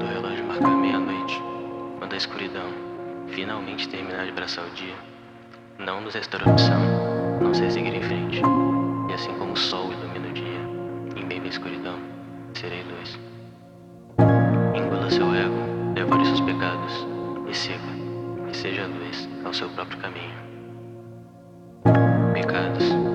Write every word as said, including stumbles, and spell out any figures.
Quando o relógio marcar meia-noite, quando a escuridão finalmente terminar de abraçar o dia, não nos restará opção, não se seguir em frente. E assim como o sol ilumina o dia, em meio à escuridão, serei luz. Engula seu ego, devore seus pecados, e siga, e seja luz ao seu próprio caminho. Pecados